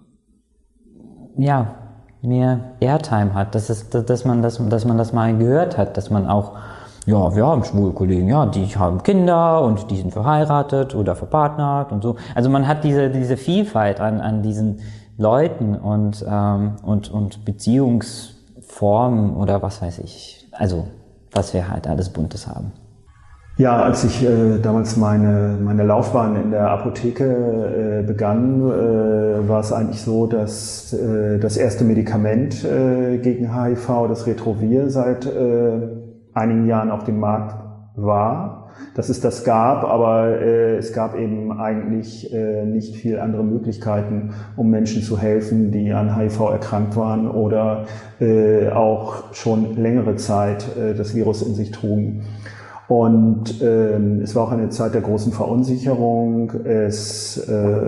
ja, mehr Airtime hat, dass, es, dass, man das, dass man das mal gehört hat, dass man auch, ja, wir haben schwule Kollegen, ja, die haben Kinder und die sind verheiratet oder verpartnert und so. Also man hat diese, diese Vielfalt an, an diesen Leuten und, ähm, und, und Beziehungsformen oder was weiß ich, also was wir halt alles Buntes haben. Ja, als ich äh, damals meine, meine Laufbahn in der Apotheke äh, begann, äh, war es eigentlich so, dass äh, das erste Medikament äh, gegen H I V, das Retrovir, seit äh, einigen Jahren auf dem Markt war. Dass es das gab, aber äh, es gab eben eigentlich äh, nicht viel andere Möglichkeiten, um Menschen zu helfen, die an H I V erkrankt waren oder äh, auch schon längere Zeit äh, das Virus in sich trugen. Und ähm, es war auch eine Zeit der großen Verunsicherung. Es,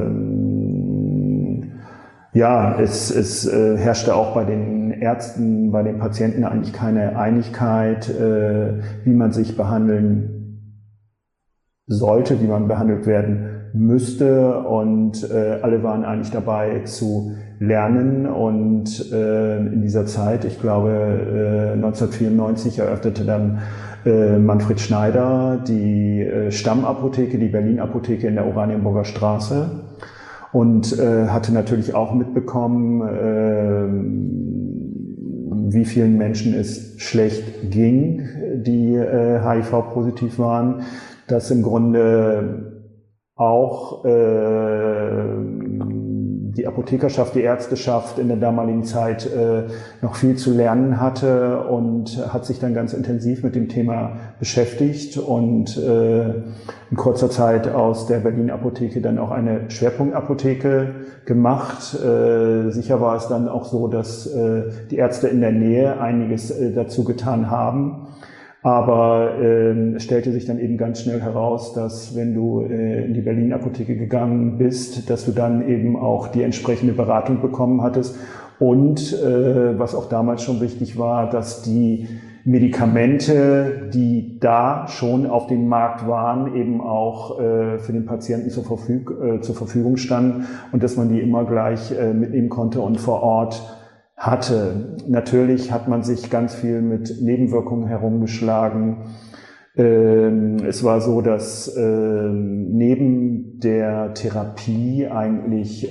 ähm, ja, es, es äh, herrschte auch bei den Ärzten, bei den Patienten eigentlich keine Einigkeit, äh, wie man sich behandeln sollte, wie man behandelt werden müsste. Und äh, alle waren eigentlich dabei zu lernen. Und äh, in dieser Zeit, ich glaube äh, neunzehnhundertvierundneunzig, eröffnete dann Manfred Schneider die Stammapotheke, die Berlin-Apotheke in der Oranienburger Straße und äh, hatte natürlich auch mitbekommen, äh, wie vielen Menschen es schlecht ging, die äh, H I V-positiv waren, dass im Grunde auch äh, die Apothekerschaft, die Ärzteschaft in der damaligen Zeit äh, noch viel zu lernen hatte und hat sich dann ganz intensiv mit dem Thema beschäftigt und äh, in kurzer Zeit aus der Berlin-Apotheke dann auch eine Schwerpunktapotheke gemacht. Äh, sicher war es dann auch so, dass äh, die Ärzte in der Nähe einiges äh, dazu getan haben. Aber äh, es stellte sich dann eben ganz schnell heraus, dass wenn du äh, in die Berlin-Apotheke gegangen bist, dass du dann eben auch die entsprechende Beratung bekommen hattest. Und äh, was auch damals schon wichtig war, dass die Medikamente, die da schon auf dem Markt waren, eben auch äh, für den Patienten zur, Verfüg äh, zur Verfügung standen und dass man die immer gleich äh, mitnehmen konnte und vor Ort hatte. Natürlich hat man sich ganz viel mit Nebenwirkungen herumgeschlagen. Ähm, es war so, dass ähm, neben der Therapie eigentlich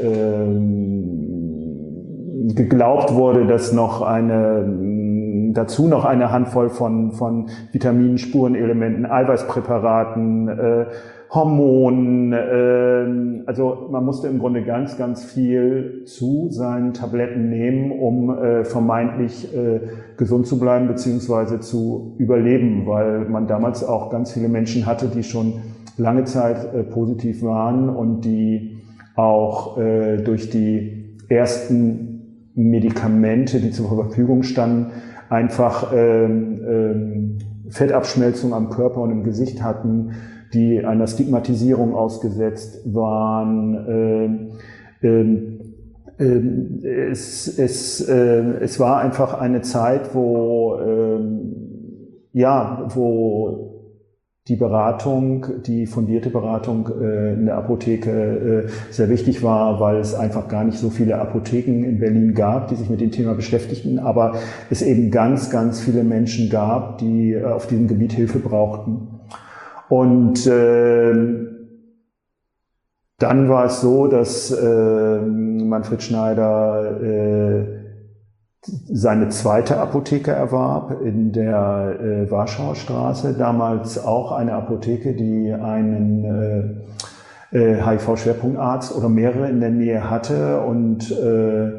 ähm, geglaubt wurde, dass noch eine, dazu noch eine Handvoll von, von Vitaminen, Spurenelementen, Eiweißpräparaten, äh, Hormonen, äh, also man musste im Grunde ganz, ganz viel zu seinen Tabletten nehmen, um äh, vermeintlich äh, gesund zu bleiben bzw. zu überleben, weil man damals auch ganz viele Menschen hatte, die schon lange Zeit äh, positiv waren und die auch äh, durch die ersten Medikamente, die zur Verfügung standen, einfach äh, äh, Fettabschmelzung am Körper und im Gesicht hatten, die einer Stigmatisierung ausgesetzt waren. Äh, äh, äh, es, es, äh, es war einfach eine Zeit, wo, äh, ja, wo die Beratung, die fundierte Beratung äh, in der Apotheke äh, sehr wichtig war, weil es einfach gar nicht so viele Apotheken in Berlin gab, die sich mit dem Thema beschäftigten, aber es eben ganz, ganz viele Menschen gab, die äh, auf diesem Gebiet Hilfe brauchten. Und äh, dann war es so, dass äh, Manfred Schneider äh, seine zweite Apotheke erwarb in der äh, Warschauer Straße, damals auch eine Apotheke, die einen äh, äh, H I V-Schwerpunktarzt oder mehrere in der Nähe hatte. Und äh,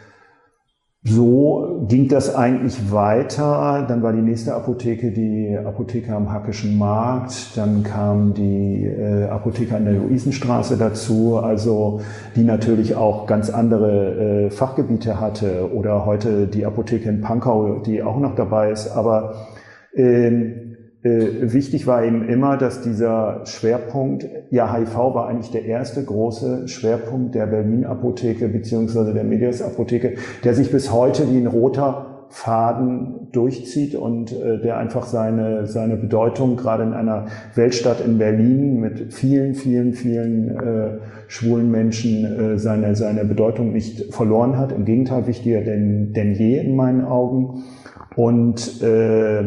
so ging das eigentlich weiter. Dann war die nächste Apotheke die Apotheke am Hackischen Markt. Dann kam die äh, Apotheke an der Luisenstraße dazu, also die natürlich auch ganz andere äh, Fachgebiete hatte. Oder heute die Apotheke in Pankow, die auch noch dabei ist. Aber äh, Äh, wichtig war eben immer, dass dieser Schwerpunkt, ja, H I V war eigentlich der erste große Schwerpunkt der Berlin-Apotheke beziehungsweise der Medias-Apotheke, der sich bis heute wie ein roter Faden durchzieht und äh, der einfach seine, seine Bedeutung gerade in einer Weltstadt in Berlin mit vielen, vielen, vielen äh, schwulen Menschen äh, seine, seine Bedeutung nicht verloren hat. Im Gegenteil, wichtiger denn, denn je in meinen Augen. Und äh,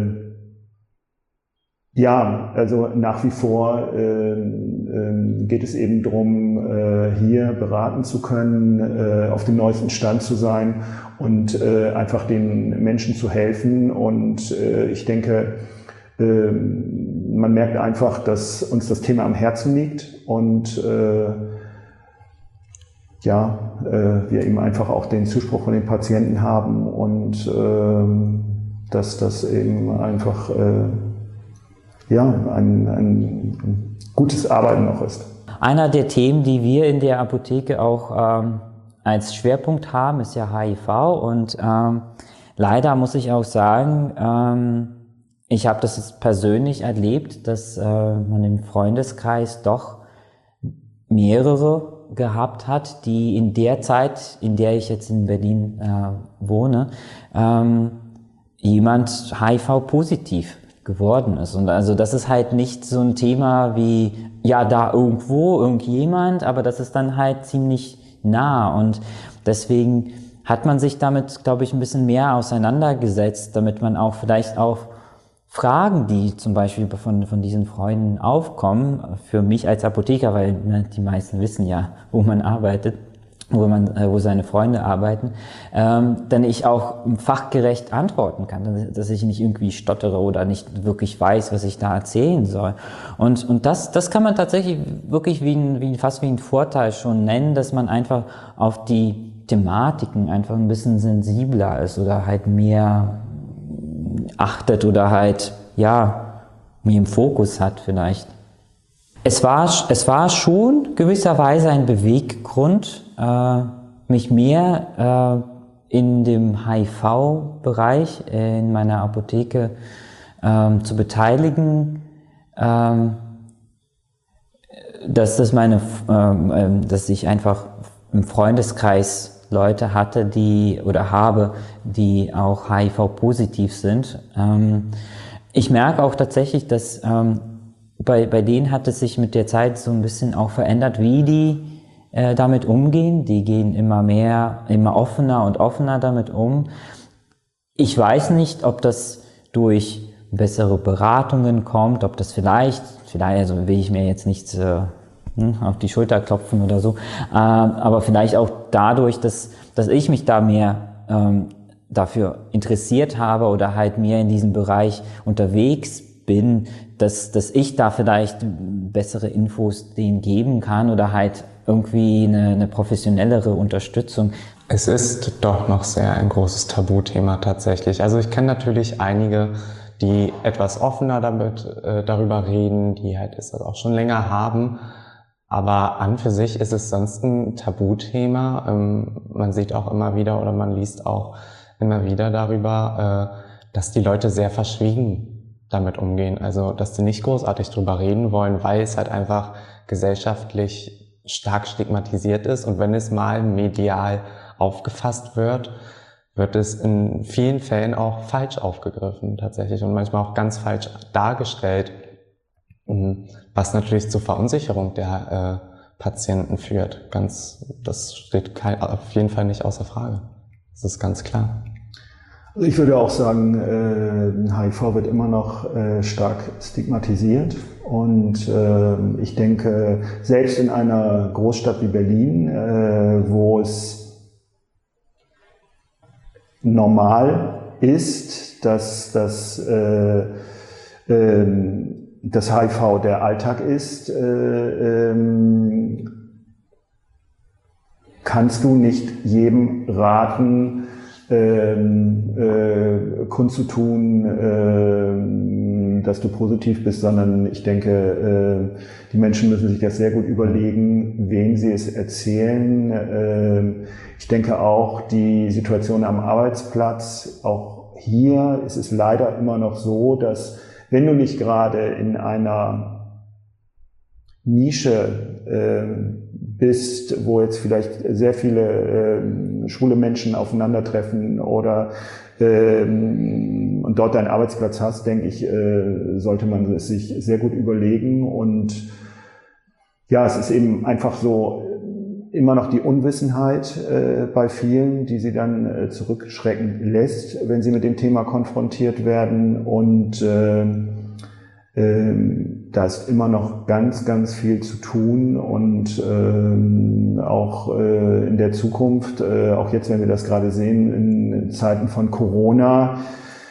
ja, also nach wie vor äh, äh, geht es eben darum, äh, hier beraten zu können, äh, auf dem neuesten Stand zu sein und äh, einfach den Menschen zu helfen. Und äh, ich denke, äh, man merkt einfach, dass uns das Thema am Herzen liegt und äh, ja, äh, wir eben einfach auch den Zuspruch von den Patienten haben und äh, dass das eben einfach äh, ja, ein, ein gutes Arbeiten noch ist. Einer der Themen, die wir in der Apotheke auch ähm, als Schwerpunkt haben, ist ja H I V und ähm, leider muss ich auch sagen, ähm, ich habe das jetzt persönlich erlebt, dass äh, man im Freundeskreis doch mehrere gehabt hat, die in der Zeit, in der ich jetzt in Berlin äh, wohne, ähm, jemand H I V-positiv geworden ist. Und also das ist halt nicht so ein Thema wie, ja, da irgendwo, irgendjemand, aber das ist dann halt ziemlich nah und deswegen hat man sich damit, glaube ich, ein bisschen mehr auseinandergesetzt, damit man auch vielleicht auch Fragen, die zum Beispiel von, von diesen Freunden aufkommen, für mich als Apotheker, weil ne, die meisten wissen ja, wo man arbeitet, wo man, äh, wo seine Freunde arbeiten, ähm, dann ich auch fachgerecht antworten kann, dass ich nicht irgendwie stottere oder nicht wirklich weiß, was ich da erzählen soll. Und und das das kann man tatsächlich wirklich wie ein, wie fast wie ein Vorteil schon nennen, dass man einfach auf die Thematiken einfach ein bisschen sensibler ist oder halt mehr achtet oder halt ja mehr im Fokus hat vielleicht. Es war, es war schon gewisserweise ein Beweggrund, äh, mich mehr äh, in dem H I V-Bereich äh, in meiner Apotheke äh, zu beteiligen, äh, dass, das meine, äh, dass ich einfach im Freundeskreis Leute hatte, die oder habe, die auch H I V-positiv sind. Ähm, ich merke auch tatsächlich, dass ähm, Bei, bei denen hat es sich mit der Zeit so ein bisschen auch verändert, wie die äh, damit umgehen. Die gehen immer mehr, immer offener und offener damit um. Ich weiß nicht, ob das durch bessere Beratungen kommt, ob das vielleicht, vielleicht, also will ich mir jetzt nicht äh, auf die Schulter klopfen oder so, äh, aber vielleicht auch dadurch, dass, dass ich mich da mehr ähm, dafür interessiert habe oder halt mehr in diesem Bereich unterwegs bin, dass, dass ich da vielleicht bessere Infos denen geben kann oder halt irgendwie eine, eine professionellere Unterstützung. Es ist doch noch sehr ein großes Tabuthema tatsächlich. Also ich kenne natürlich einige, die etwas offener damit, äh, darüber reden, die halt es auch schon länger haben. Aber an für sich ist es sonst ein Tabuthema. Ähm, man sieht auch immer wieder oder man liest auch immer wieder darüber, äh, dass die Leute sehr verschwiegen damit umgehen. Also, dass sie nicht großartig drüber reden wollen, weil es halt einfach gesellschaftlich stark stigmatisiert ist. Und wenn es mal medial aufgefasst wird, wird es in vielen Fällen auch falsch aufgegriffen tatsächlich und manchmal auch ganz falsch dargestellt, was natürlich zur Verunsicherung der äh, Patienten führt. Ganz, das steht kein, auf jeden Fall nicht außer Frage. Das ist ganz klar. Ich würde auch sagen, äh, H I V wird immer noch äh, stark stigmatisiert und äh, ich denke, selbst in einer Großstadt wie Berlin, äh, wo es normal ist, dass, dass, äh, äh, dass H I V der Alltag ist, äh, äh, kannst du nicht jedem raten, Ähm, äh, kundzutun, äh, dass du positiv bist, sondern ich denke, äh, die Menschen müssen sich das sehr gut überlegen, wem sie es erzählen. Äh, ich denke auch, die Situation am Arbeitsplatz, auch hier ist es leider immer noch so, dass wenn du nicht gerade in einer Nische äh, bist, wo jetzt vielleicht sehr viele äh, schwule Menschen aufeinandertreffen oder ähm, und dort deinen Arbeitsplatz hast, denke ich, äh, sollte man es sich sehr gut überlegen. Und ja, es ist eben einfach so immer noch die Unwissenheit äh, bei vielen, die sie dann äh, zurückschrecken lässt, wenn sie mit dem Thema konfrontiert werden. Und äh, äh, da ist immer noch ganz, ganz viel zu tun. Und äh, auch äh, in der Zukunft, äh, auch jetzt, wenn wir das gerade sehen, in Zeiten von Corona,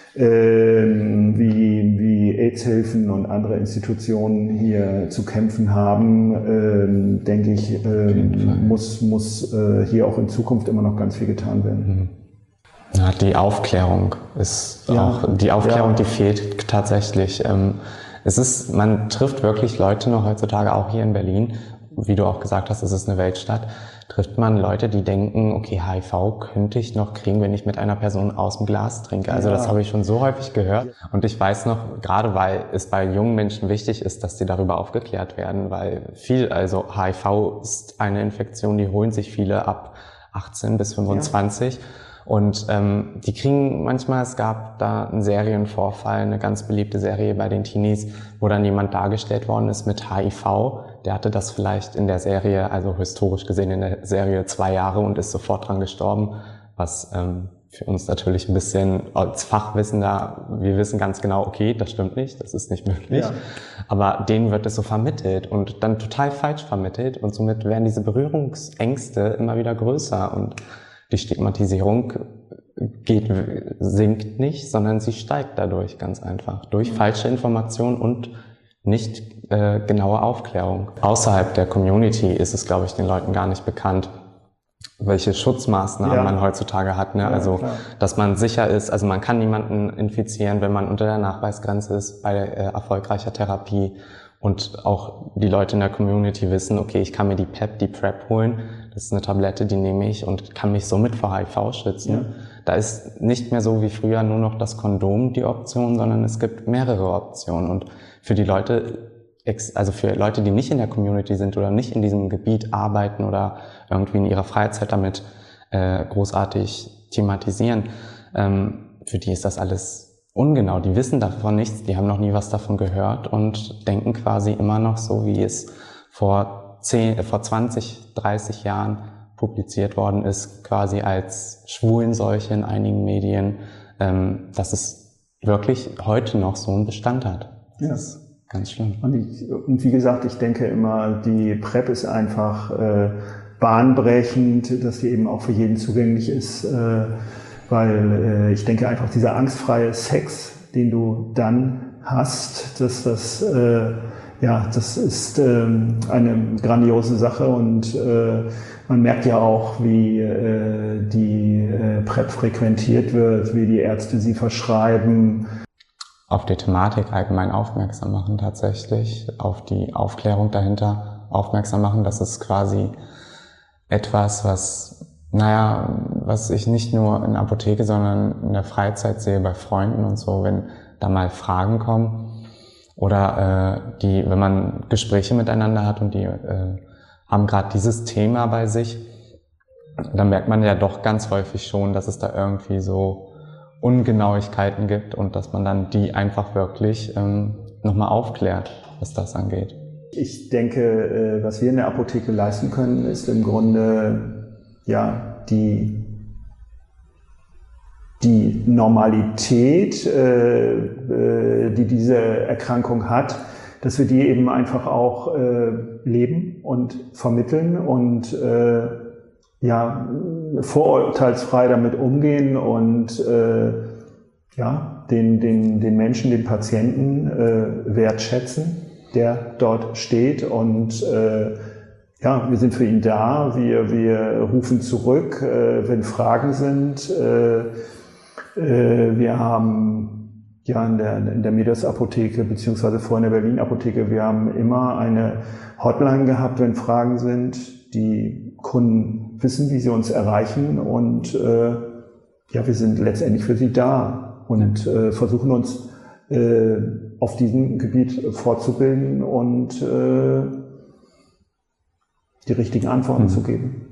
Ähm, wie, wie AIDS-Hilfen und andere Institutionen hier zu kämpfen haben, ähm, denke ich, ähm, muss, muss äh, hier auch in Zukunft immer noch ganz viel getan werden. Ja, die Aufklärung ist ja. auch, die Aufklärung, ja. die fehlt tatsächlich. Ähm, es ist, man trifft wirklich Leute noch heutzutage, auch hier in Berlin, wie du auch gesagt hast, es ist eine Weltstadt, trifft man Leute, die denken, okay, H I V könnte ich noch kriegen, wenn ich mit einer Person aus dem Glas trinke. Also ja. Das habe ich schon so häufig gehört. Und ich weiß noch, gerade weil es bei jungen Menschen wichtig ist, dass sie darüber aufgeklärt werden, weil viel, also H I V ist eine Infektion, die holen sich viele ab achtzehn bis fünfundzwanzig. Ja. Und ähm, die kriegen manchmal, es gab da einen Serienvorfall, eine ganz beliebte Serie bei den Teenies, wo dann jemand dargestellt worden ist mit H I V. Der hatte das vielleicht in der Serie, also historisch gesehen in der Serie zwei Jahre und ist sofort dran gestorben, was ähm, für uns natürlich ein bisschen als Fachwissender, wir wissen ganz genau, okay, das stimmt nicht, das ist nicht möglich. Ja. Aber denen wird es so vermittelt und dann total falsch vermittelt und somit werden diese Berührungsängste immer wieder größer und die Stigmatisierung geht, sinkt nicht, sondern sie steigt dadurch ganz einfach. Durch falsche Informationen und nicht äh, genaue Aufklärung. Außerhalb der Community ist es, glaube ich, den Leuten gar nicht bekannt, welche Schutzmaßnahmen ja. man heutzutage hat. Ne? Ja, also, klar. Dass man sicher ist, also man kann niemanden infizieren, wenn man unter der Nachweisgrenze ist bei äh, erfolgreicher Therapie. Und auch die Leute in der Community wissen, okay, ich kann mir die P E P, die PrEP holen. Das ist eine Tablette, die nehme ich und kann mich somit vor H I V schützen. Ja. Da ist nicht mehr so wie früher nur noch das Kondom die Option, sondern es gibt mehrere Optionen. Und für die Leute, also für Leute, die nicht in der Community sind oder nicht in diesem Gebiet arbeiten oder irgendwie in ihrer Freizeit damit äh, großartig thematisieren, ähm, für die ist das alles ungenau. Die wissen davon nichts, die haben noch nie was davon gehört und denken quasi immer noch so, wie es vor zehn, äh, vor zwanzig, dreißig Jahren publiziert worden ist, quasi als Schwulenseuche in einigen Medien, ähm, dass es wirklich heute noch so einen Bestand hat. Das ja. ist ganz schlimm. Und, ich, und wie gesagt, ich denke immer, die PrEP ist einfach äh, bahnbrechend, dass die eben auch für jeden zugänglich ist, äh, weil äh, ich denke einfach, dieser angstfreie Sex, den du dann hast, dass das äh, ja, das ist ähm, eine grandiose Sache und äh, man merkt ja auch, wie äh, die äh, PrEP frequentiert wird, wie die Ärzte sie verschreiben. Auf die Thematik allgemein aufmerksam machen tatsächlich, auf die Aufklärung dahinter aufmerksam machen. Das ist quasi etwas, was, naja, was ich nicht nur in der Apotheke, sondern in der Freizeit sehe bei Freunden und so, wenn da mal Fragen kommen. Oder äh, die, wenn man Gespräche miteinander hat und die äh, haben gerade dieses Thema bei sich, dann merkt man ja doch ganz häufig schon, dass es da irgendwie so Ungenauigkeiten gibt und dass man dann die einfach wirklich ähm, nochmal aufklärt, was das angeht. Ich denke, äh, was wir in der Apotheke leisten können, ist im Grunde ja die die Normalität, äh, äh, die diese Erkrankung hat, dass wir die eben einfach auch äh, leben und vermitteln und äh, ja vorurteilsfrei damit umgehen und äh, ja den den den Menschen, den Patienten äh, wertschätzen, der dort steht und äh, ja, wir sind für ihn da, wir wir rufen zurück, äh, wenn Fragen sind. Äh, Wir haben ja in der, in der Medios-Apotheke beziehungsweise vor in der Berlin-Apotheke, wir haben immer eine Hotline gehabt, wenn Fragen sind. Die Kunden wissen, wie sie uns erreichen und äh, ja, wir sind letztendlich für sie da und äh, versuchen uns äh, auf diesem Gebiet fortzubilden und äh, die richtigen Antworten mhm. zu geben.